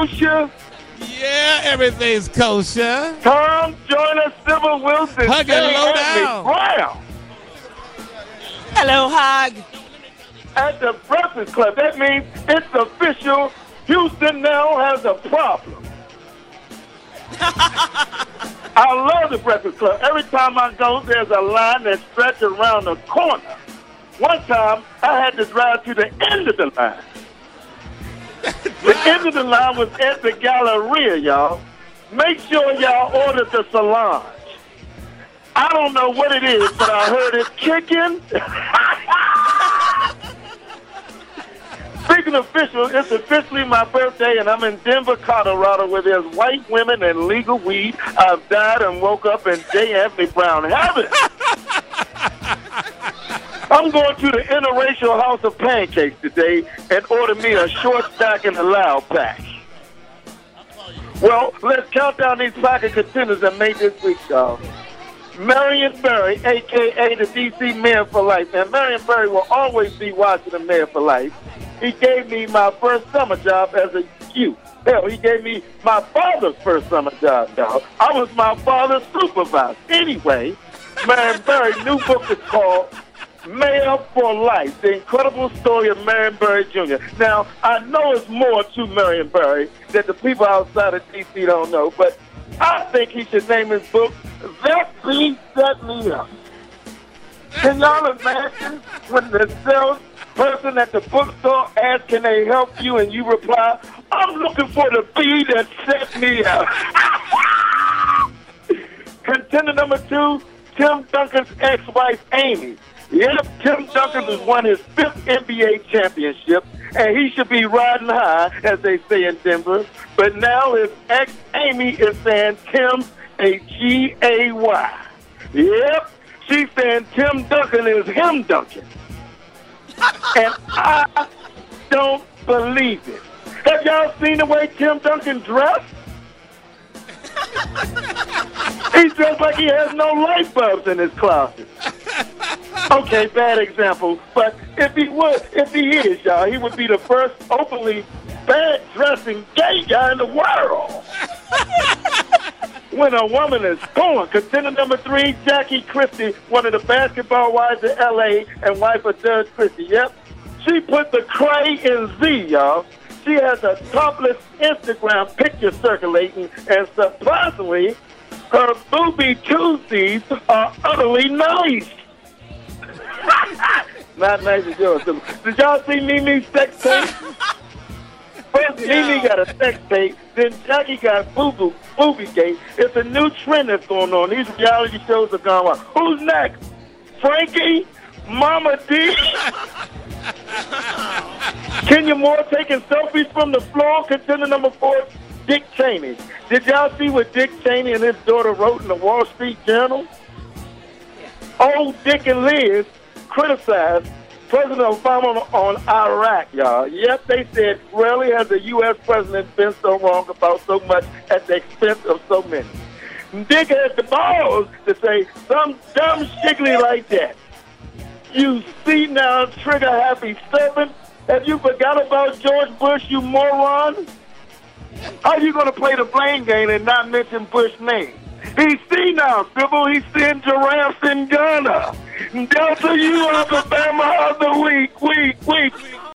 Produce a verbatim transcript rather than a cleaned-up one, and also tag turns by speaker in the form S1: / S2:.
S1: kosher?
S2: Yeah, everything's kosher.
S1: Tom Joyner, Sybil Wilson,
S2: Hug and low down.
S1: Brown.
S3: Hello, Hog.
S1: At the Breakfast Club. That means it's official. Houston now has a problem. I love the Breakfast Club. Every time I go, there's a line that stretches around the corner. One time, I had to drive to the end of the line. The end of the line was at the Galleria, y'all. Make sure y'all order the Solange. I don't know what it is, but I heard it kicking. Speaking of official, it's officially my birthday, and I'm in Denver, Colorado, where there's white women and legal weed. I've died and woke up in J. Anthony Brown heaven. I'm going to the Interracial House of Pancakes today and order me a short stack and a loud pack. Well, let's count down these pocket contenders that made this week, y'all. Marion Barry, a k a the D C Mayor for Life. And Marion Barry will always be Washington Mayor for Life. He gave me my first summer job as a youth. Hell, he gave me my father's first summer job, y'all. I was my father's supervisor. Anyway, Marion Barry's new book is called Mayor for Life, The Incredible Story of Marion Barry Junior Now, I know it's more to Marion Barry that the people outside of D C don't know, but I think he should name his book, That Beat Set Me Up. Can y'all imagine when the salesperson at the bookstore asks, can they help you, and you reply, I'm looking for the bee that set me up. Contender number two, Tim Duncan's ex-wife, Amy. Yep, Tim Duncan has won his fifth N B A championship, and he should be riding high, as they say in Denver. But now his ex, Amy, is saying Tim's a G A Y. Yep, she's saying Tim Duncan is him Duncan. And I don't believe it. Have y'all seen the way Tim Duncan dressed? He's dressed like he has no light bulbs in his closet. Okay, bad example, but if he would, if he is, y'all, he would be the first openly bad-dressing gay guy in the world. When a woman is born. Contender number three, Jackie Christie, one of the basketball wives of L A and wife of Judge Christie. Yep, she put the cray in Z, y'all. She has a topless Instagram picture circulating, and surprisingly, her booby Tuesdays are utterly nice. Not nice as yours. Did y'all see Mimi's sex tape? First,
S3: Yeah.
S1: Mimi got a sex tape, then Jackie got boo-boo, booby gate. It's a new trend that's going on. These reality shows are going on. Who's next? Frankie? Mama D? Kenya Moore taking selfies from the floor. Contender number four, Dick Cheney. Did y'all see what Dick Cheney and his daughter wrote in the Wall Street Journal? Old Dick and Liz criticized President Obama on Iraq, y'all. Yep, they said, rarely has a U S president been so wrong about so much at the expense of so many. Dick had the balls to say some dumb shiggly like that. You see now, trigger-happy serpent. Have you forgot about George Bush, you moron? How are you going to play the blame game and not mention Bush's name? He's seen now, Sybil. He's seeing giraffes in Ghana. Delta U, Alabama of the week, week, week.